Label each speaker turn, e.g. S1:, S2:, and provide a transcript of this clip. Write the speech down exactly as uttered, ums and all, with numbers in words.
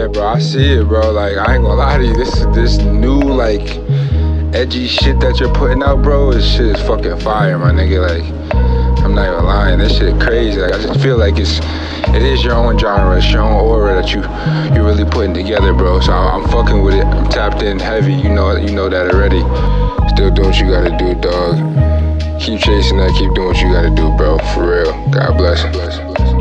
S1: bro. I see it, bro. Like, I ain't gonna lie to you. This this new, like, edgy shit that you're putting out, bro, this shit is fucking fire, my nigga. Like, I'm not even lying. This shit crazy. Like, I just feel like it's, it is your own genre. It's your own aura that you, you're really putting together, bro. So I'm, I'm fucking with it. I'm tapped in heavy. You know, you know that already. Still doing what you gotta do, dog. Keep chasing that. Keep doing what you gotta do, bro. For real. God bless. Bless, bless.